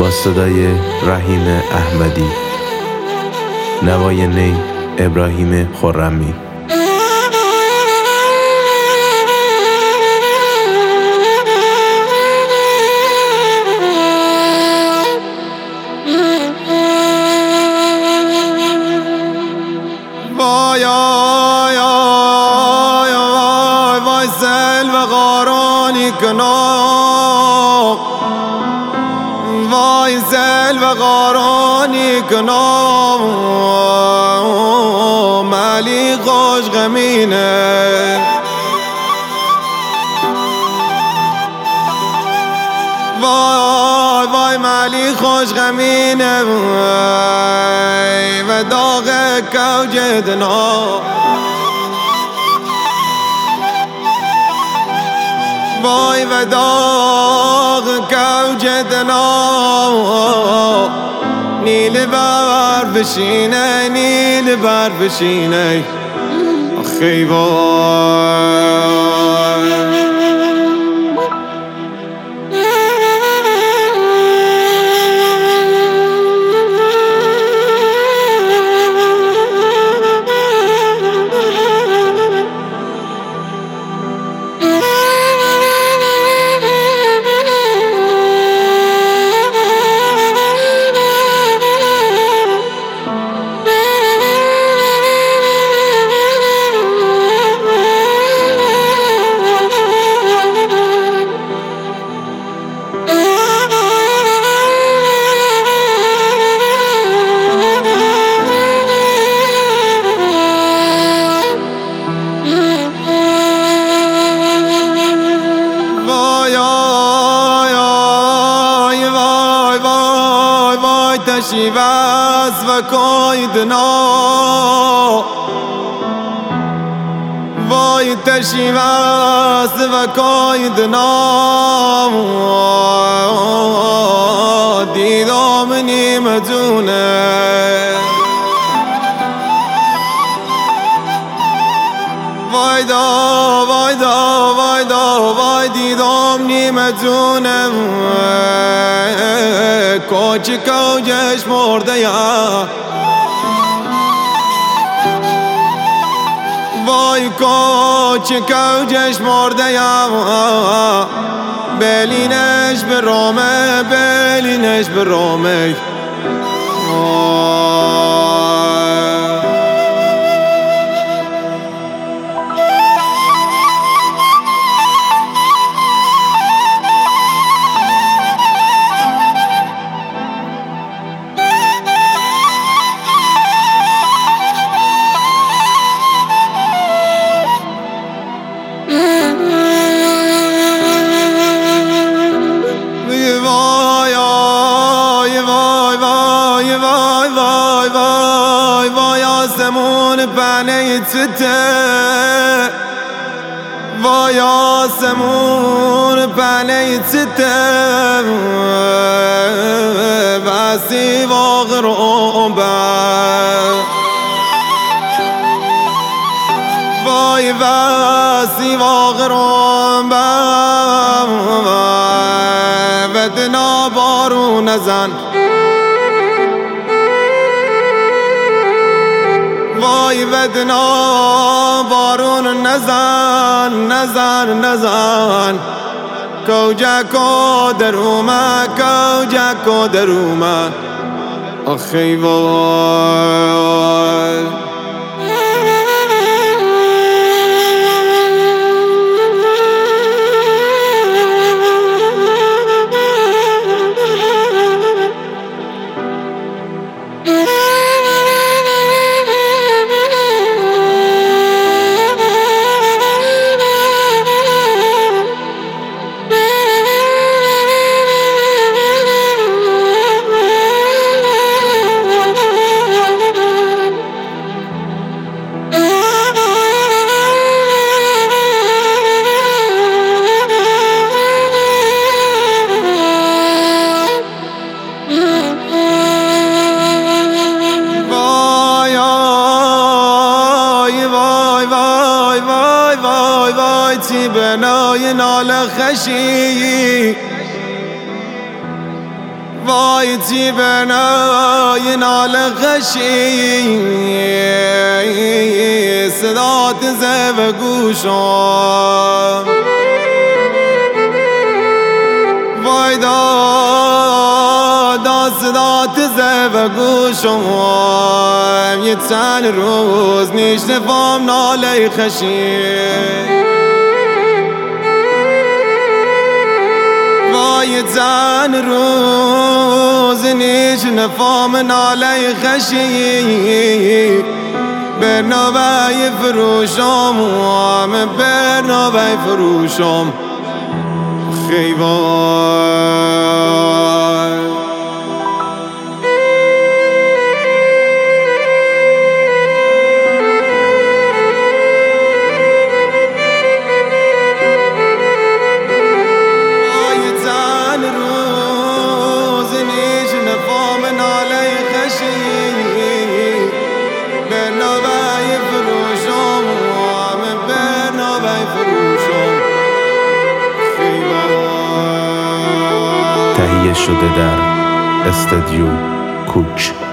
با صدای رحیم احمدی، نوای نی ابراهیم خرمی. وای آی آی آی وای سل و غارانی کنام، وای سل و غارانی کنام، علی خوش غمینه. وای وای مالی خوش غمینه و داغ کوجدنا، وای و داغ کوجدنا، نیل بر بشینه نیل بر بشینه آخی وای. تشیواز و کویدنا، وای تشیواز و کویدنا، دیدم نیمتونه، وای دا وای دا وای دا وای دیدم نیمتونه، کوچ کوجش مرده یا، وای کوچ کوجش مرده یا، بلینش به رومه بلینش به رومه. وای آسمون پنه تته، وای آسمون پنه تته، بسی واغرون بر، وای بسی واغرون بر، بدنا بارون نزن، وای بدنا بارون نزن نزن نزن، کوجکو درومه کوجکو درومه آخی وای. چی بنای نال خشی، وای چی بنای نال خشی صدات زب گوشم وای داد صدات زب گوشم یه چند روز نشنفم ناله خشی وای چند روز نشنفم ناله خشی برنامه فروشم برنامه فروشم خیوان وای چند روز نشنفم ناله خشی برنامه فروشم برنامه فروشم تهیه شده در استودیو کوچ.